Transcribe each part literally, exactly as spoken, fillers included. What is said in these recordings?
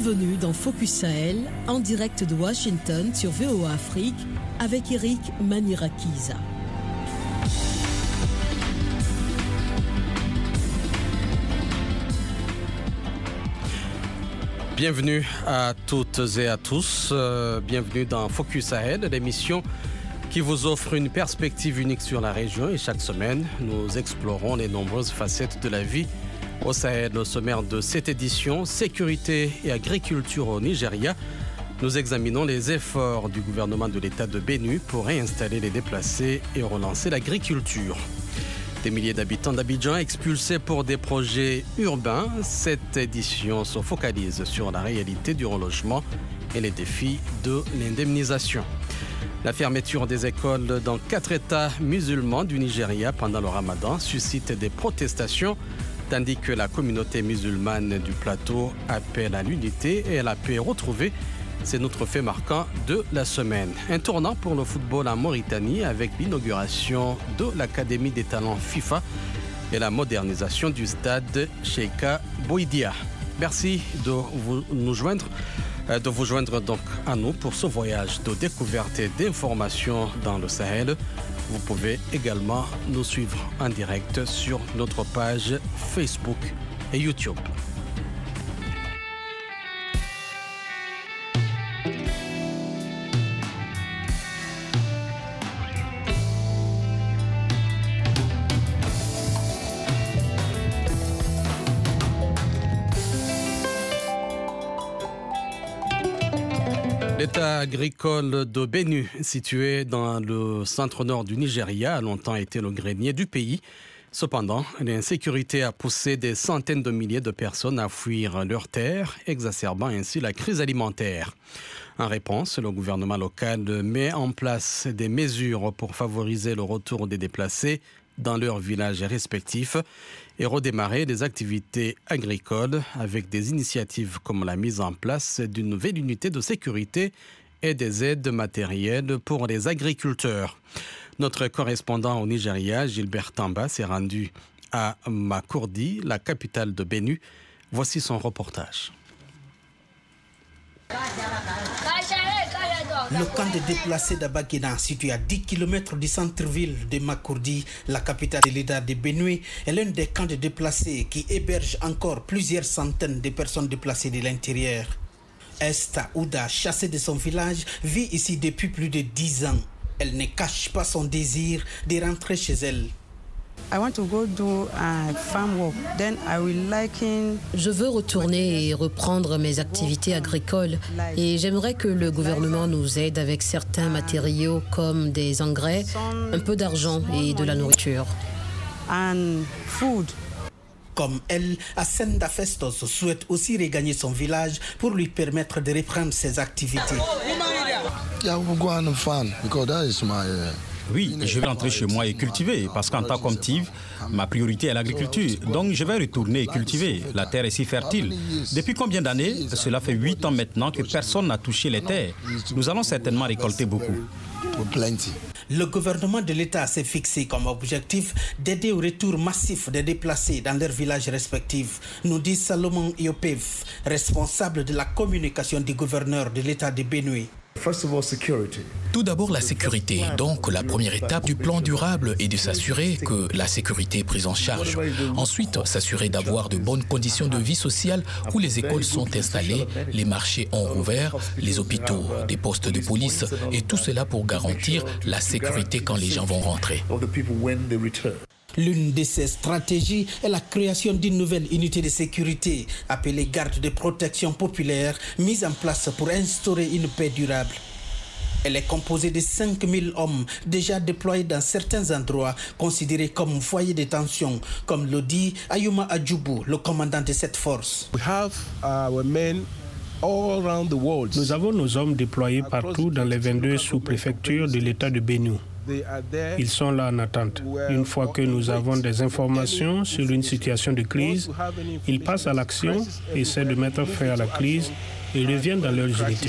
Bienvenue dans Focus Sahel, en direct de Washington sur V O A Afrique avec Eric Manirakiza. Bienvenue à toutes et à tous, euh, bienvenue dans Focus Sahel, l'émission qui vous offre une perspective unique sur la région et chaque semaine, nous explorons les nombreuses facettes de la vie au Sahel. Au sommaire de cette édition, sécurité et agriculture au Nigeria, nous examinons les efforts du gouvernement de l'État de Benue pour réinstaller les déplacés et relancer l'agriculture. Des milliers d'habitants d'Abidjan expulsés pour des projets urbains. Cette édition se focalise sur la réalité du relogement et les défis de l'indemnisation. La fermeture des écoles dans quatre États musulmans du Nigeria pendant le Ramadan suscite des protestations, tandis que la communauté musulmane du plateau appelle à l'unité et à la paix retrouvée. C'est notre fait marquant de la semaine. Un tournant pour le football en Mauritanie avec l'inauguration de l'Académie des talents FIFA et la modernisation du stade Cheikha Bouidia. Merci de vous nous joindre, de vous joindre donc à nous pour ce voyage de découverte et d'information dans le Sahel. Vous pouvez également nous suivre en direct sur notre page Facebook et YouTube. L'État agricole de Benue, situé dans le centre-nord du Nigeria, a longtemps été le grenier du pays. Cependant, l'insécurité a poussé des centaines de milliers de personnes à fuir leurs terres, exacerbant ainsi la crise alimentaire. En réponse, le gouvernement local met en place des mesures pour favoriser le retour des déplacés dans leurs villages respectifs et redémarrer les activités agricoles avec des initiatives comme la mise en place d'une nouvelle unité de sécurité et des aides matérielles pour les agriculteurs. Notre correspondant au Nigeria, Gilbert Tamba, s'est rendu à Makurdi, la capitale de Benue. Voici son reportage. Le camp de déplacés d'Abagena, situé à dix kilomètres du centre-ville de Makurdi, la capitale de l'État de Benue, est l'un des camps de déplacés qui héberge encore plusieurs centaines de personnes déplacées de l'intérieur. Esta Ouda, chassée de son village, vit ici depuis plus de dix ans. Elle ne cache pas son désir de rentrer chez elle. Je veux retourner et reprendre mes activités agricoles et j'aimerais que le gouvernement nous aide avec certains matériaux comme des engrais, un peu d'argent et de la nourriture. Comme elle, Asenda Festos souhaite aussi regagner son village pour lui permettre de reprendre ses activités. Oui, je vais rentrer chez moi et cultiver, parce qu'en tant qu'Omtiv, ma priorité est l'agriculture. Donc je vais retourner et cultiver. La terre est si fertile. Depuis combien d'années? Cela fait huit ans maintenant que personne n'a touché les terres. Nous allons certainement récolter beaucoup. Le gouvernement de l'État s'est fixé comme objectif d'aider au retour massif des déplacés dans leurs villages respectifs, nous dit Salomon Iopev, responsable de la communication du gouverneur de l'État de Benue. Tout d'abord la sécurité. Donc la première étape du plan durable est de s'assurer que la sécurité est prise en charge. Ensuite, s'assurer d'avoir de bonnes conditions de vie sociale où les écoles sont installées, les marchés ont rouvert, les hôpitaux, des postes de police et tout cela pour garantir la sécurité quand les gens vont rentrer. L'une de ces stratégies est la création d'une nouvelle unité de sécurité appelée garde de protection populaire, mise en place pour instaurer une paix durable. Elle est composée de cinq mille hommes déjà déployés dans certains endroits considérés comme foyers de tension, comme le dit Ayuma Adjoubou, le commandant de cette force. Nous avons nos hommes déployés partout dans les vingt-deux sous-préfectures de l'État de Benue. Ils sont là en attente. Une fois que nous avons des informations sur une situation de crise, ils passent à l'action, essaient de mettre fin à la crise et reviennent dans leurs unités.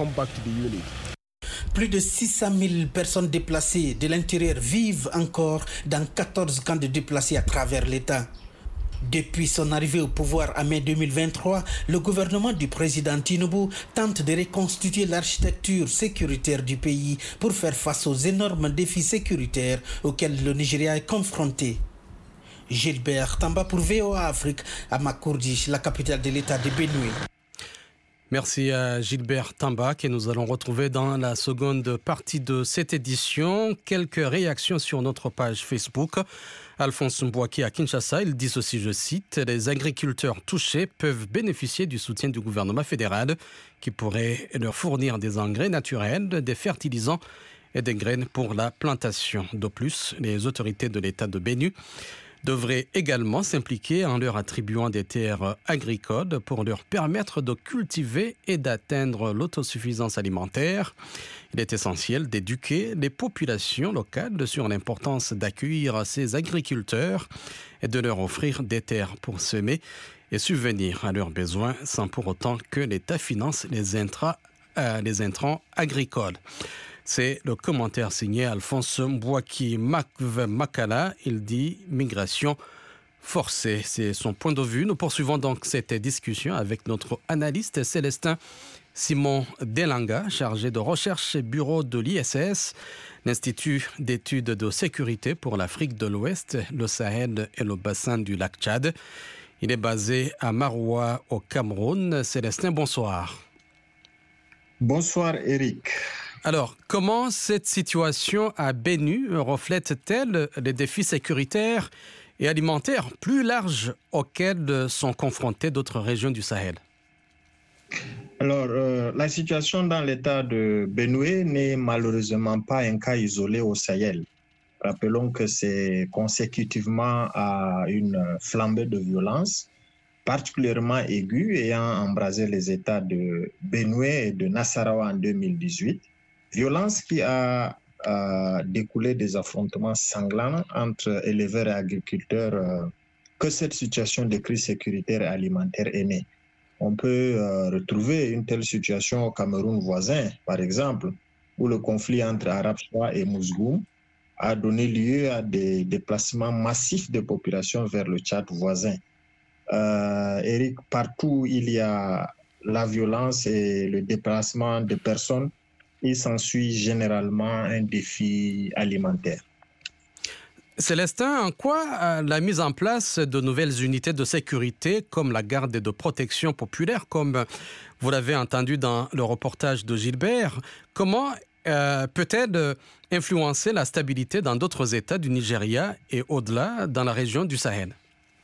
Plus de six cent mille personnes déplacées de l'intérieur vivent encore dans quatorze camps de déplacés à travers l'État. Depuis son arrivée au pouvoir en mai deux mille vingt-trois, le gouvernement du président Tinubu tente de reconstituer l'architecture sécuritaire du pays pour faire face aux énormes défis sécuritaires auxquels le Nigeria est confronté. Gilbert Tamba pour V O A Afrique à Makurdi, la capitale de l'État de Benue. Merci à Gilbert Tamba que nous allons retrouver dans la seconde partie de cette édition. Quelques réactions sur notre page Facebook. Alphonse Mbouaki à Kinshasa, il dit aussi, je cite, « Les agriculteurs touchés peuvent bénéficier du soutien du gouvernement fédéral qui pourrait leur fournir des engrais naturels, des fertilisants et des graines pour la plantation. De plus, les autorités de l'État de Benue devraient également s'impliquer en leur attribuant des terres agricoles pour leur permettre de cultiver et d'atteindre l'autosuffisance alimentaire. Il est essentiel d'éduquer les populations locales sur l'importance d'accueillir ces agriculteurs et de leur offrir des terres pour semer et subvenir à leurs besoins sans pour autant que l'État finance les, intra, euh, les intrants agricoles. C'est le commentaire signé Alphonse Mbouaki Makala. Il dit migration forcée. C'est son point de vue. Nous poursuivons donc cette discussion avec notre analyste Célestin Simon Delanga, chargé de recherche et bureau de l'I S S, l'Institut d'études de sécurité pour l'Afrique de l'Ouest, le Sahel et le bassin du lac Tchad. Il est basé à Maroua au Cameroun. Célestin, bonsoir. Bonsoir Eric. Alors, comment cette situation à Benue reflète-t-elle les défis sécuritaires et alimentaires plus larges auxquels sont confrontées d'autres régions du Sahel? Alors, euh, la situation dans l'état de Benue n'est malheureusement pas un cas isolé au Sahel. Rappelons que c'est consécutivement à une flambée de violence particulièrement aiguë ayant embrasé les États de Benue et de Nassarawa en deux mille dix-huit. Violence qui a, a découlé des affrontements sanglants entre éleveurs et agriculteurs euh, que cette situation de crise sécuritaire et alimentaire est née. On peut euh, retrouver une telle situation au Cameroun voisin, par exemple, où le conflit entre Arabsoa et Mousgoum a donné lieu à des déplacements massifs de populations vers le Tchad voisin. Euh, Eric, partout où il y a la violence et le déplacement de personnes, il s'ensuit généralement un défi alimentaire. Célestin, en quoi la mise en place de nouvelles unités de sécurité comme la garde de protection populaire, comme vous l'avez entendu dans le reportage de Gilbert, comment euh, peut-elle influencer la stabilité dans d'autres États du Nigeria et au-delà dans la région du Sahel?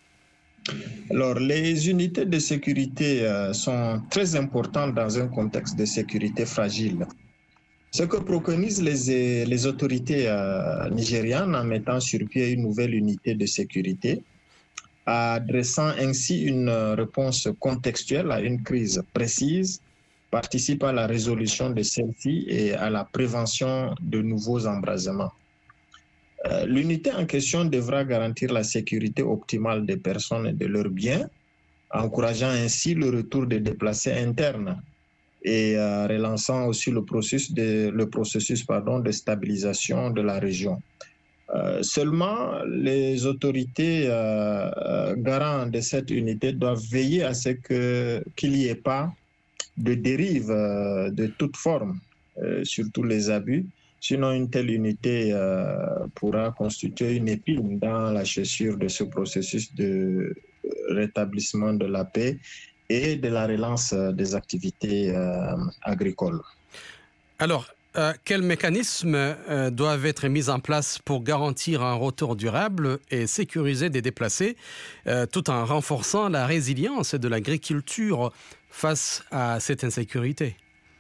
Alors, les unités de sécurité euh, sont très importantes dans un contexte de sécurité fragile. Ce que préconisent les, les autorités euh, nigérianes en mettant sur pied une nouvelle unité de sécurité, adressant ainsi une réponse contextuelle à une crise précise, participe à la résolution de celle-ci et à la prévention de nouveaux embrasements. Euh, l'unité en question devra garantir la sécurité optimale des personnes et de leurs biens, encourageant ainsi le retour des déplacés internes et euh, relançant aussi le processus de, le processus, pardon, de stabilisation de la région. Euh, seulement, les autorités euh, euh, garantes de cette unité doivent veiller à ce que, qu'il n'y ait pas de dérive euh, de toute forme, euh, surtout les abus. Sinon, une telle unité euh, pourra constituer une épine dans la chaussure de ce processus de rétablissement de la paix et de la relance des activités euh, agricoles. Alors, euh, quels mécanismes euh, doivent être mis en place pour garantir un retour durable et sécuriser des déplacés, euh, tout en renforçant la résilience de l'agriculture face à cette insécurité?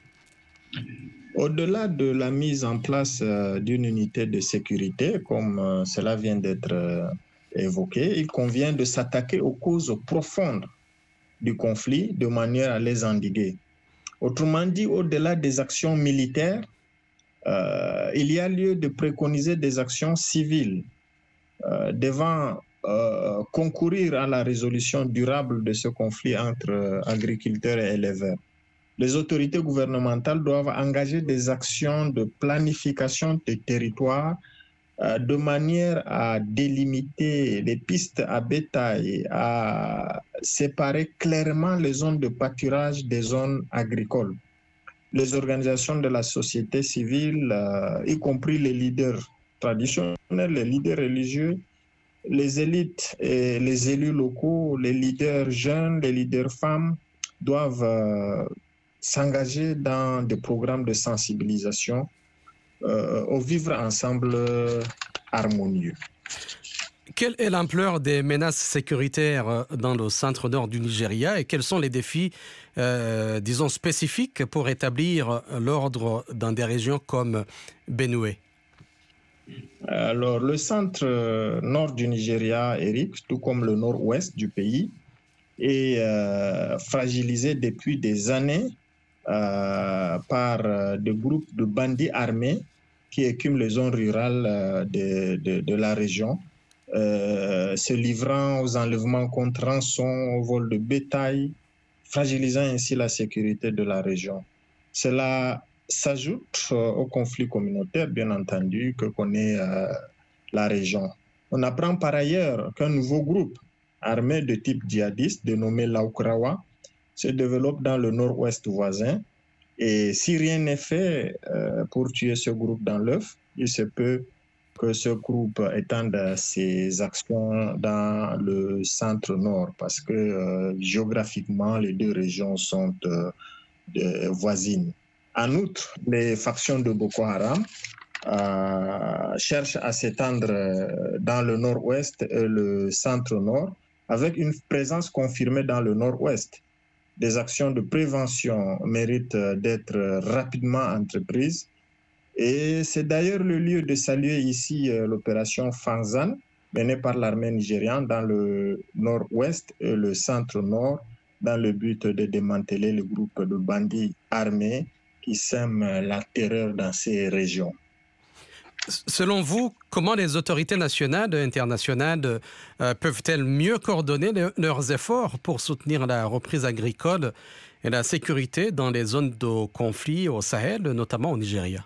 Au-delà de la mise en place euh, d'une unité de sécurité, comme euh, cela vient d'être euh, évoqué, il convient de s'attaquer aux causes profondes du conflit de manière à les endiguer. Autrement dit, au-delà des actions militaires, euh, il y a lieu de préconiser des actions civiles euh, devant euh, concourir à la résolution durable de ce conflit entre euh, agriculteurs et éleveurs. Les autorités gouvernementales doivent engager des actions de planification des territoires euh, de manière à délimiter les pistes à bétail, à séparer clairement les zones de pâturage des zones agricoles. Les organisations de la société civile, euh, y compris les leaders traditionnels, les leaders religieux, les élites et les élus locaux, les leaders jeunes, les leaders femmes doivent euh, s'engager dans des programmes de sensibilisation euh, au vivre ensemble harmonieux. Quelle est l'ampleur des menaces sécuritaires dans le centre-nord du Nigeria et quels sont les défis, euh, disons, spécifiques pour établir l'ordre dans des régions comme Benue? Alors, le centre nord du Nigeria, Eric, tout comme le nord-ouest du pays, est euh, fragilisé depuis des années euh, par euh, des groupes de bandits armés qui écument les zones rurales euh, de, de, de la région, euh, se livrant aux enlèvements contre rançon, au vol de bétail, fragilisant ainsi la sécurité de la région. Cela s'ajoute euh, au conflit communautaire, bien entendu, que connaît euh, la région. On apprend par ailleurs qu'un nouveau groupe armé de type djihadiste, dénommé Laukrawa, se développe dans le nord-ouest voisin. Et si rien n'est fait euh, pour tuer ce groupe dans l'œuf, il se peut que ce groupe étende ses actions dans le centre-nord, parce que euh, géographiquement, les deux régions sont euh, de, voisines. En outre, les factions de Boko Haram euh, cherchent à s'étendre dans le nord-ouest et le centre-nord, avec une présence confirmée dans le nord-ouest. Des actions de prévention méritent d'être rapidement entreprises. Et c'est d'ailleurs le lieu de saluer ici l'opération Fanzan, menée par l'armée nigériane dans le nord-ouest et le centre-nord, dans le but de démanteler le groupe de bandits armés qui sèment la terreur dans ces régions. Selon vous, comment les autorités nationales et internationales euh, peuvent-elles mieux coordonner le, leurs efforts pour soutenir la reprise agricole et la sécurité dans les zones de conflit au Sahel, notamment au Nigeria?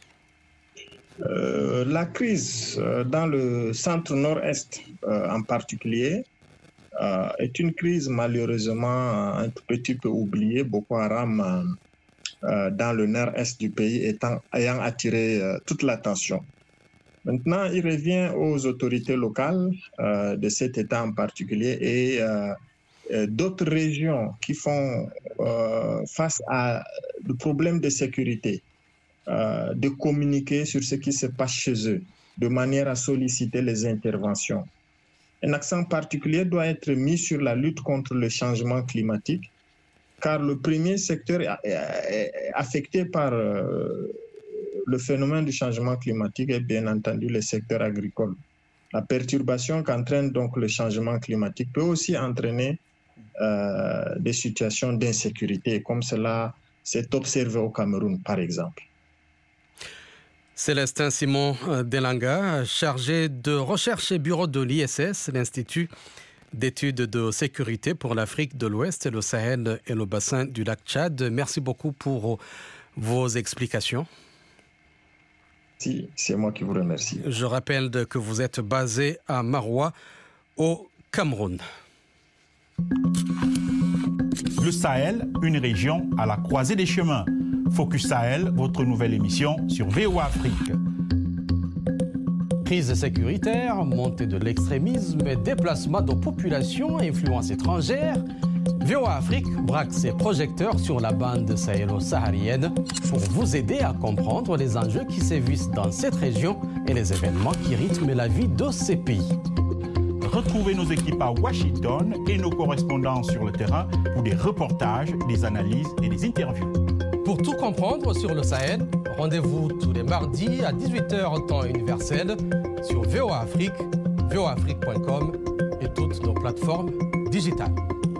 euh, La crise dans le centre nord-est euh, en particulier euh, est une crise malheureusement un tout petit peu oubliée. Boko Haram euh, dans le nord-est du pays étant, ayant attiré euh, toute l'attention. Maintenant, il revient aux autorités locales euh, de cet État en particulier et euh, euh, d'autres régions qui font euh, face à des problèmes de sécurité, euh, de communiquer sur ce qui se passe chez eux, de manière à solliciter les interventions. Un accent particulier doit être mis sur la lutte contre le changement climatique, car le premier secteur est affecté par euh, le phénomène du changement climatique est bien entendu le secteur agricole. La perturbation qu'entraîne donc le changement climatique peut aussi entraîner euh, des situations d'insécurité, comme cela s'est observé au Cameroun, par exemple. Célestin Simon Delanga, chargé de recherche et bureau de l'I S S, l'Institut d'études de sécurité pour l'Afrique de l'Ouest, le Sahel et le bassin du lac Tchad. Merci beaucoup pour vos explications. C'est moi qui vous remercie. Je rappelle que vous êtes basé à Maroua, au Cameroun. Le Sahel, une région à la croisée des chemins. Focus Sahel, votre nouvelle émission sur V O A Afrique. Crise sécuritaire, montée de l'extrémisme et déplacement de populations à influence étrangère, V O A Afrique braque ses projecteurs sur la bande sahélo-saharienne pour vous aider à comprendre les enjeux qui sévissent dans cette région et les événements qui rythment la vie de ces pays. Retrouvez nos équipes à Washington et nos correspondants sur le terrain pour des reportages, des analyses et des interviews. Pour tout comprendre sur le Sahel, rendez-vous tous les mardis à dix-huit heures temps universel sur V O A Afrique, V O A Afrique point com et toutes nos plateformes digitales.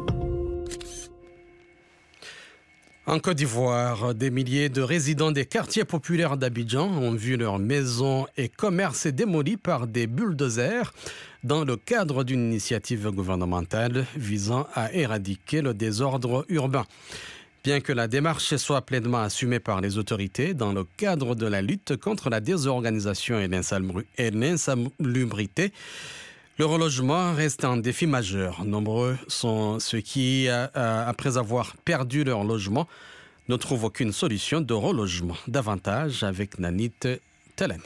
En Côte d'Ivoire, des milliers de résidents des quartiers populaires d'Abidjan ont vu leurs maisons et commerces démolis par des bulldozers dans le cadre d'une initiative gouvernementale visant à éradiquer le désordre urbain. Bien que la démarche soit pleinement assumée par les autorités dans le cadre de la lutte contre la désorganisation et l'insalubrité, le relogement reste un défi majeur. Nombreux sont ceux qui, après avoir perdu leur logement, ne trouvent aucune solution de relogement. Davantage avec Nanit Talani.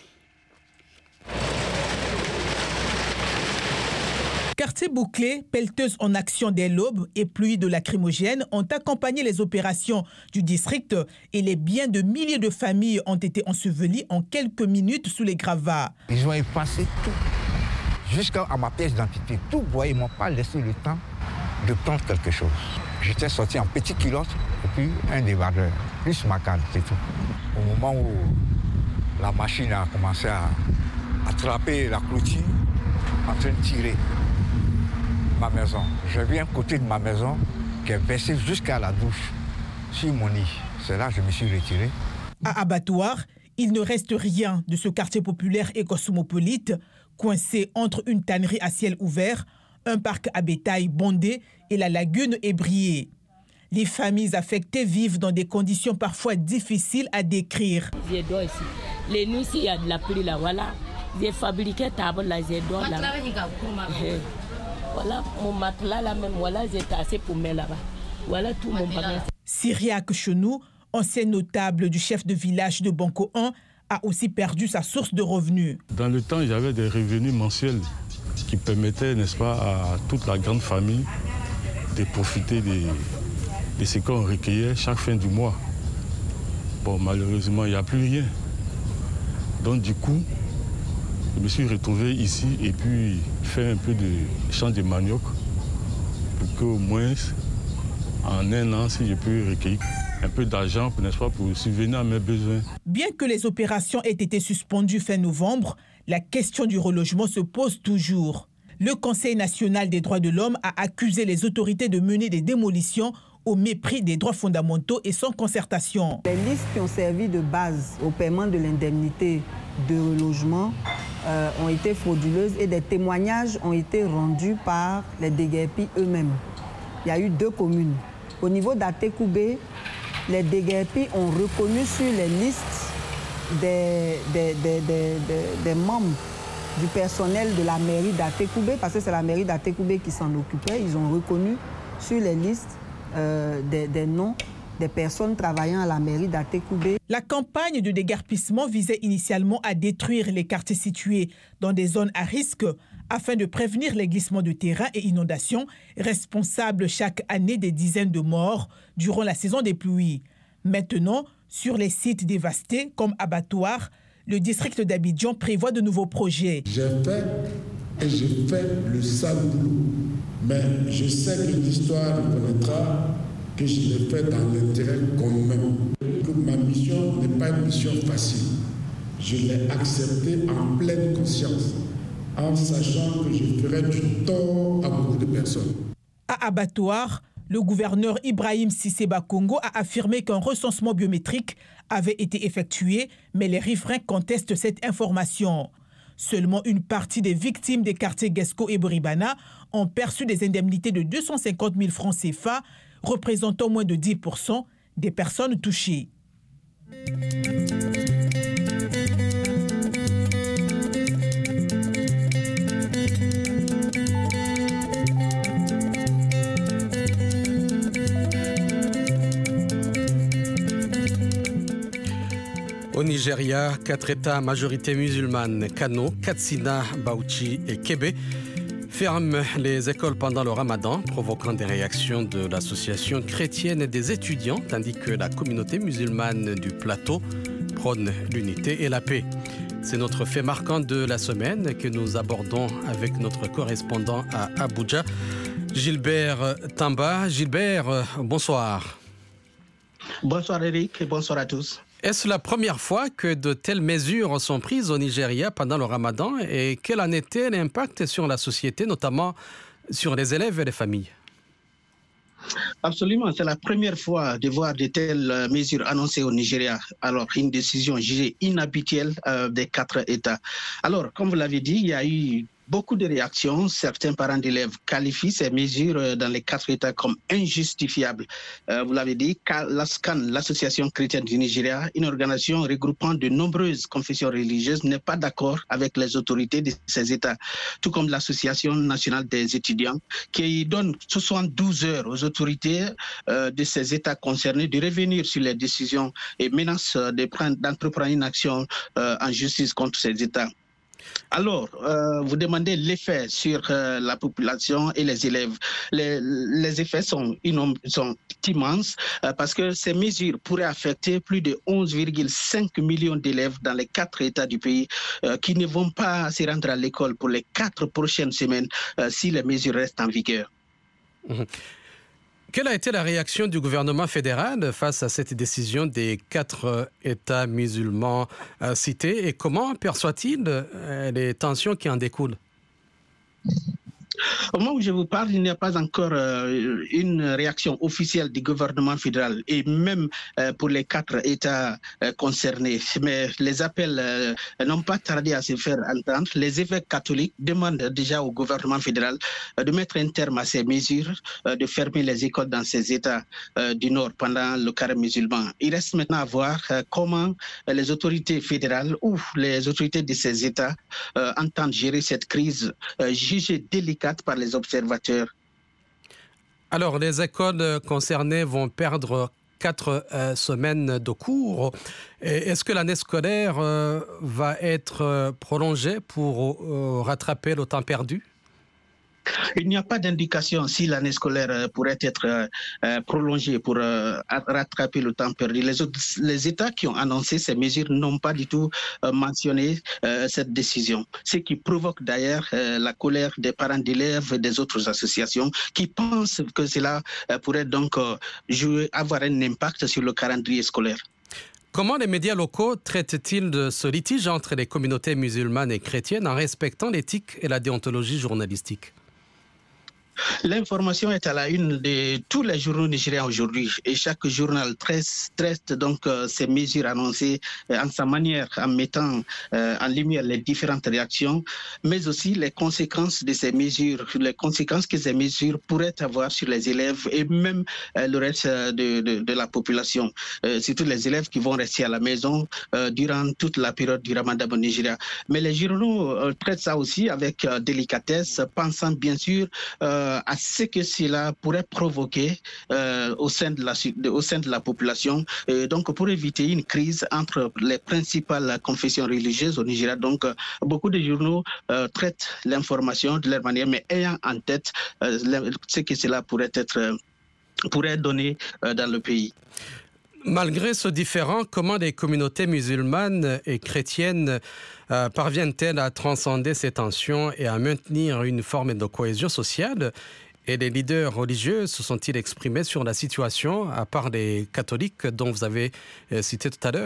Quartier bouclé, pelleteuse en action dès l'aube et pluie de lacrymogènes ont accompagné les opérations du district et les biens de milliers de familles ont été ensevelis en quelques minutes sous les gravats. Ils ont effacé tout, jusqu'à ma pièce d'identité. Tout, vous voyez, ils ne m'ont pas laissé le temps de prendre quelque chose. J'étais sorti en petit culotte et puis un débardeur, plus ma canne, c'est tout. Au moment où la machine a commencé à attraper la clôture, en train de tirer ma maison. J'ai vu un côté de ma maison qui est versé jusqu'à la douche, sur mon lit. C'est là que je me suis retiré. À Abattoir, il ne reste rien de ce quartier populaire et cosmopolite, coincé entre une tannerie à ciel ouvert, un parc à bétail bondé et la lagune ébriée. Les familles affectées vivent dans des conditions parfois difficiles à décrire. J'ai d'eau ici. Les nuits, s'il y a de la pluie là, voilà. J'ai fabriqué table là, j'ai d'eau là. Voilà, mon matelas là même, voilà, j'ai tassé pour mettre là-bas. Voilà tout mon bagage. Syriac Chenou, ancien notable du chef de village de Banco un, a aussi perdu sa source de revenus. Dans le temps, j'avais des revenus mensuels qui permettaient, n'est-ce pas, à toute la grande famille de profiter de, de ce qu'on recueillait chaque fin du mois. Bon, malheureusement, il n'y a plus rien. Donc, du coup, je me suis retrouvé ici et puis fait un peu de champ de manioc pour qu'au moins, en un an, si je peux recueillir un peu d'argent, n'est-ce pas, pour subvenir à mes besoins. Bien que les opérations aient été suspendues fin novembre, la question du relogement se pose toujours. Le Conseil national des droits de l'homme a accusé les autorités de mener des démolitions au mépris des droits fondamentaux et sans concertation. Les listes qui ont servi de base au paiement de l'indemnité de relogement euh, ont été frauduleuses et des témoignages ont été rendus par les déguerpis eux-mêmes. Il y a eu deux communes. Au niveau d'Atekoubé, les déguerpis ont reconnu sur les listes des, des, des, des, des, des membres du personnel de la mairie d'Atekoubé, parce que c'est la mairie d'Atekoubé qui s'en occupait. Ils ont reconnu sur les listes euh, des, des noms des personnes travaillant à la mairie d'Atekoubé. La campagne de déguerpissement visait initialement à détruire les quartiers situés dans des zones à risque afin de prévenir les glissements de terrain et inondations responsables chaque année des dizaines de morts durant la saison des pluies. Maintenant, sur les sites dévastés comme Abattoir, le district d'Abidjan prévoit de nouveaux projets. J'ai fait et j'ai fait le sale boulot, mais je sais que l'histoire reconnaîtra que je l'ai fait dans l'intérêt commun. Ma mission n'est pas une mission facile. Je l'ai acceptée en pleine conscience, en sachant que je ferai du tort à beaucoup de personnes. À Abattoir, le gouverneur Ibrahim Cissé Bakongo a affirmé qu'un recensement biométrique avait été effectué, mais les riverains contestent cette information. Seulement une partie des victimes des quartiers Guesco et Boribana ont perçu des indemnités de deux cent cinquante mille francs C F A, représentant moins de dix pour cent des personnes touchées. Au Nigeria, quatre États à majorité musulmane, Kano, Katsina, Bauchi et Kébé, ferment les écoles pendant le ramadan, provoquant des réactions de l'association chrétienne des étudiants, tandis que la communauté musulmane du plateau prône l'unité et la paix. C'est notre fait marquant de la semaine que nous abordons avec notre correspondant à Abuja, Gilbert Tamba. Gilbert, bonsoir. Bonsoir Eric et bonsoir à tous. Est-ce la première fois que de telles mesures sont prises au Nigeria pendant le ramadan et quel en était l'impact sur la société, notamment sur les élèves et les familles? Absolument, c'est la première fois de voir de telles mesures annoncées au Nigeria. Alors, une décision jugée inhabituelle euh, des quatre États. Alors, comme vous l'avez dit, il y a eu beaucoup de réactions. Certains parents d'élèves qualifient ces mesures dans les quatre États comme injustifiables. Euh, vous l'avez dit, l'ASCAN, l'Association chrétienne du Nigeria, une organisation regroupant de nombreuses confessions religieuses, n'est pas d'accord avec les autorités de ces États, tout comme l'Association nationale des étudiants, qui donne soixante-douze heures aux autorités euh, de ces États concernés de revenir sur les décisions et menace d'entreprendre une action euh, en justice contre ces États. Alors, euh, vous demandez l'effet sur euh, la population et les élèves. Les, les effets sont, sont immenses euh, parce que ces mesures pourraient affecter plus de onze virgule cinq millions d'élèves dans les quatre États du pays euh, qui ne vont pas se rendre à l'école pour les quatre prochaines semaines euh, si les mesures restent en vigueur. Mmh. Quelle a été la réaction du gouvernement fédéral face à cette décision des quatre États musulmans cités et comment perçoit-il les tensions qui en découlent ? Au moment où je vous parle, il n'y a pas encore euh, une réaction officielle du gouvernement fédéral et même euh, pour les quatre États euh, concernés. Mais les appels euh, n'ont pas tardé à se faire entendre. Les évêques catholiques demandent déjà au gouvernement fédéral euh, de mettre un terme à ces mesures, euh, de fermer les écoles dans ces États euh, du Nord pendant le carême musulman. Il reste maintenant à voir euh, comment euh, les autorités fédérales ou les autorités de ces États euh, entendent gérer cette crise euh, jugée délicate par les observateurs. Alors, les écoles concernées vont perdre quatre euh, semaines de cours. Est-ce que l'année scolaire euh, va être euh, prolongée pour euh, rattraper le temps perdu ? Il n'y a pas d'indication si l'année scolaire pourrait être euh, prolongée pour euh, rattraper le temps perdu. Les, autres, les États qui ont annoncé ces mesures n'ont pas du tout euh, mentionné euh, cette décision. Ce qui provoque d'ailleurs euh, la colère des parents d'élèves et des autres associations qui pensent que cela euh, pourrait donc euh, jouer, avoir un impact sur le calendrier scolaire. Comment les médias locaux traitent-ils de ce litige entre les communautés musulmanes et chrétiennes en respectant l'éthique et la déontologie journalistique ? L'information est à la une de tous les journaux nigériens aujourd'hui et chaque journal traite, traite donc euh, ces mesures annoncées euh, en sa manière, en mettant euh, en lumière les différentes réactions, mais aussi les conséquences de ces mesures, les conséquences que ces mesures pourraient avoir sur les élèves et même euh, le reste de, de, de la population, euh, surtout les élèves qui vont rester à la maison euh, durant toute la période du Ramadan au Nigeria. Mais les journaux euh, traitent ça aussi avec euh, délicatesse, pensant bien sûr euh, à ce que cela pourrait provoquer euh, au, sein de la, de, au sein de la population, et donc pour éviter une crise entre les principales confessions religieuses au Nigeria. Donc euh, beaucoup de journaux euh, traitent l'information de leur manière, mais ayant en tête euh, ce que cela pourrait, être, euh, pourrait donner euh, dans le pays. Malgré ce différend, comment les communautés musulmanes et chrétiennes euh, parviennent-elles à transcender ces tensions et à maintenir une forme de cohésion sociale ? Et les leaders religieux se sont-ils exprimés sur la situation, à part les catholiques dont vous avez euh, cité tout à l'heure ?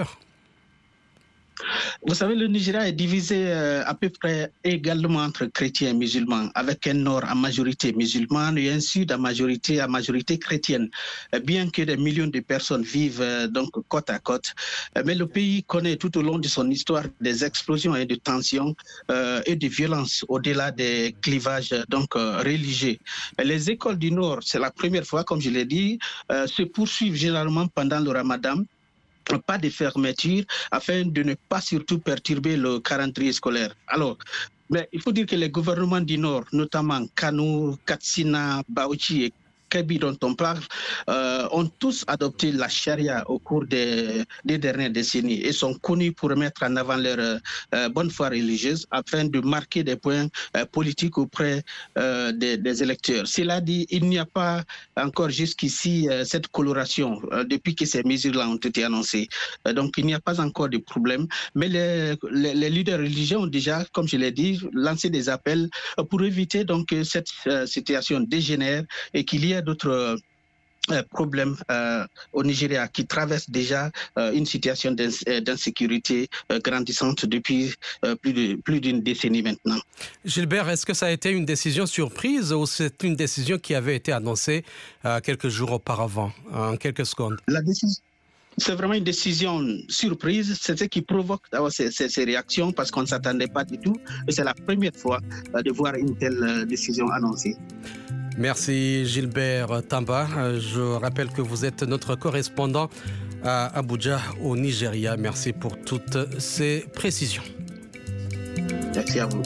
Vous savez, le Nigeria est divisé euh, à peu près également entre chrétiens et musulmans, avec un nord à majorité musulmane et un sud à majorité, à majorité chrétienne. Euh, bien que des millions de personnes vivent euh, donc côte à côte, euh, mais le pays connaît tout au long de son histoire des explosions et de tensions euh, et de violences au-delà des clivages donc euh, religieux. Les écoles du Nord, c'est la première fois, comme je l'ai dit, euh, se poursuivent généralement pendant le Ramadan. Pas de fermeture afin de ne pas surtout perturber le calendrier scolaire. Alors, mais il faut dire que les gouvernements du Nord, notamment Kano, Katsina, Bauchi et Kebbi dont on parle, euh, ont tous adopté la charia au cours des, des dernières décennies et sont connus pour mettre en avant leur euh, bonne foi religieuse afin de marquer des points euh, politiques auprès euh, des, des électeurs. Cela dit, il n'y a pas encore jusqu'ici euh, cette coloration euh, depuis que ces mesures-là ont été annoncées. Euh, donc il n'y a pas encore de problème, mais les, les, les leaders religieux ont déjà, comme je l'ai dit, lancé des appels euh, pour éviter donc que cette euh, situation dégénère et qu'il y ait d'autres euh, problèmes euh, au Nigeria qui traverse déjà euh, une situation d'insécurité euh, grandissante depuis euh, plus de, plus d'une décennie maintenant. Gilbert, est-ce que ça a été une décision surprise ou c'est une décision qui avait été annoncée euh, quelques jours auparavant, en quelques secondes? La décision c'est vraiment une décision surprise. C'est ce qui provoque ces, ces, ces réactions parce qu'on ne s'attendait pas du tout. Et c'est la première fois de voir une telle décision annoncée. Merci Gilbert Tamba. Je rappelle que vous êtes notre correspondant à Abuja au Nigeria. Merci pour toutes ces précisions. Merci à vous.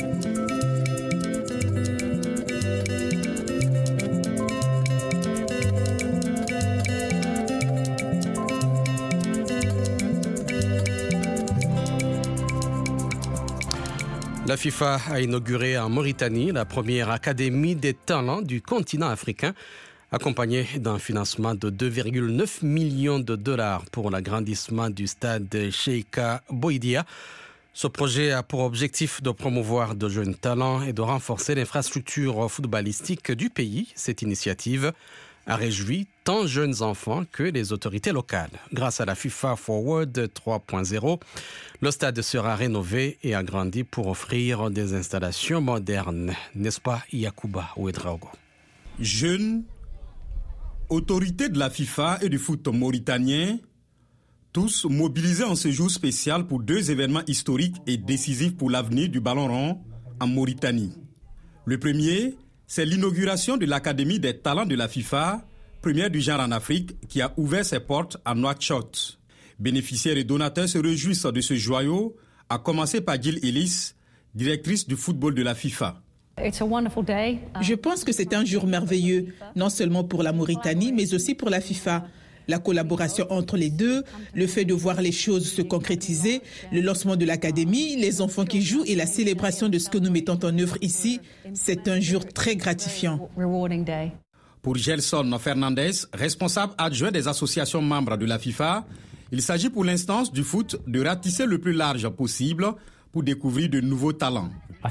La FIFA a inauguré en Mauritanie la première académie des talents du continent africain, accompagnée d'un financement de deux virgule neuf millions de dollars pour l'agrandissement du stade Cheika Boidia. Ce projet a pour objectif de promouvoir de jeunes talents et de renforcer l'infrastructure footballistique du pays. Cette initiative a réjoui tant jeunes enfants que les autorités locales. Grâce à la FIFA Forward trois point zéro, le stade sera rénové et agrandi pour offrir des installations modernes. N'est-ce pas, Yacouba Ouedraogo? Jeunes, autorités de la FIFA et du foot mauritanien, tous mobilisés en ce jour spécial pour deux événements historiques et décisifs pour l'avenir du ballon rond en Mauritanie. Le premier, c'est l'inauguration de l'Académie des talents de la FIFA, première du genre en Afrique, qui a ouvert ses portes à Nouakchott. Bénéficiaires et donateurs se réjouissent de ce joyau, à commencer par Jill Ellis, directrice du football de la FIFA. Je pense que c'est un jour merveilleux, non seulement pour la Mauritanie, mais aussi pour la FIFA. La collaboration entre les deux, le fait de voir les choses se concrétiser, le lancement de l'académie, les enfants qui jouent et la célébration de ce que nous mettons en œuvre ici, c'est un jour très gratifiant. Pour Gelson Fernandez, responsable adjoint des associations membres de la FIFA, il s'agit pour l'instance du foot de ratisser le plus large possible pour découvrir de nouveaux talents.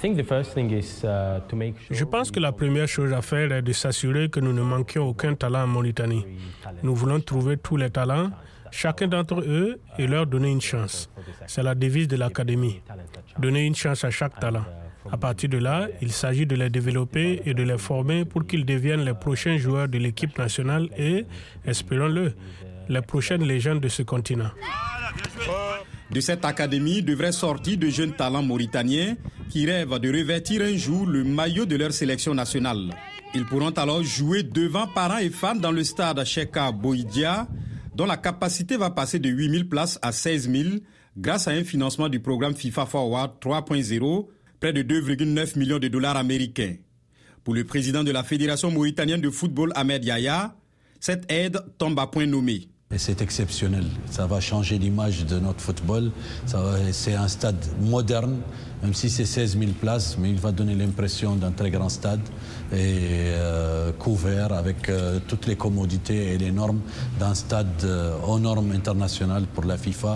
Je pense que la première chose à faire est de s'assurer que nous ne manquions aucun talent en Mauritanie. Nous voulons trouver tous les talents, chacun d'entre eux, et leur donner une chance. C'est la devise de l'académie. Donner une chance à chaque talent. À partir de là, il s'agit de les développer et de les former pour qu'ils deviennent les prochains joueurs de l'équipe nationale et, espérons-le, les prochaines légendes de ce continent. De cette académie devraient sortir de jeunes talents mauritaniens qui rêvent de revêtir un jour le maillot de leur sélection nationale. Ils pourront alors jouer devant parents et fans dans le stade Cheika Boidia, dont la capacité va passer de huit mille places à seize mille grâce à un financement du programme FIFA Forward trois point zéro, près de deux virgule neuf millions de dollars américains. Pour le président de la Fédération mauritanienne de football, Ahmed Yaya, cette aide tombe à point nommé. Et c'est exceptionnel. Ça va changer l'image de notre football. Ça va, c'est un stade moderne, même si c'est seize mille places, mais il va donner l'impression d'un très grand stade et euh, couvert avec euh, toutes les commodités et les normes d'un stade euh, aux normes internationales pour la FIFA.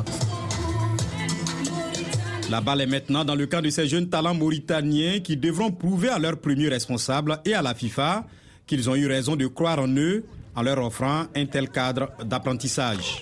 La balle est maintenant dans le camp de ces jeunes talents mauritaniens qui devront prouver à leurs premiers responsables et à la FIFA qu'ils ont eu raison de croire en eux en leur offrant un tel cadre d'apprentissage.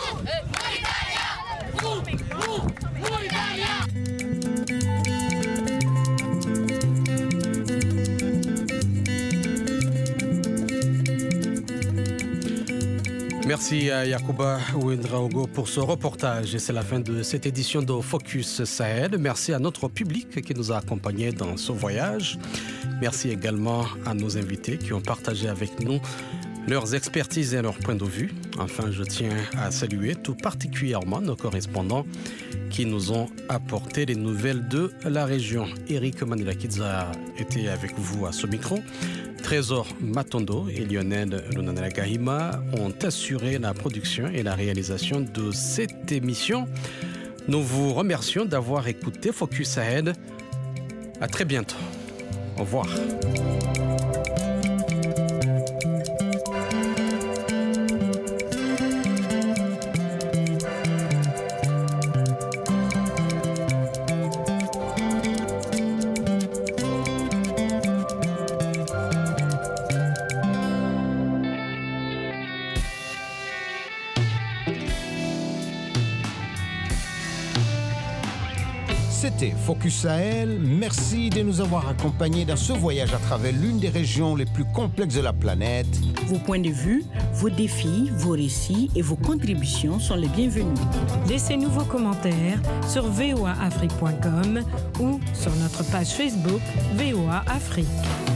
Merci à Yacouba Ouedraogo pour ce reportage. Et c'est la fin de cette édition de Focus Sahel. Merci à notre public qui nous a accompagnés dans ce voyage. Merci également à nos invités qui ont partagé avec nous leurs expertises et leurs points de vue. Enfin, je tiens à saluer tout particulièrement nos correspondants qui nous ont apporté les nouvelles de la région. Eric Manilakidze a été avec vous à ce micro. Trésor Matondo et Lionel Lunanagahima ont assuré la production et la réalisation de cette émission. Nous vous remercions d'avoir écouté Focus Sahel. À très bientôt. Au revoir. C'était Focus Sahel. Merci de nous avoir accompagnés dans ce voyage à travers l'une des régions les plus complexes de la planète. Vos points de vue, vos défis, vos récits et vos contributions sont les bienvenus. Laissez-nous vos commentaires sur v o a afrique point com ou sur notre page Facebook V O A Afrique.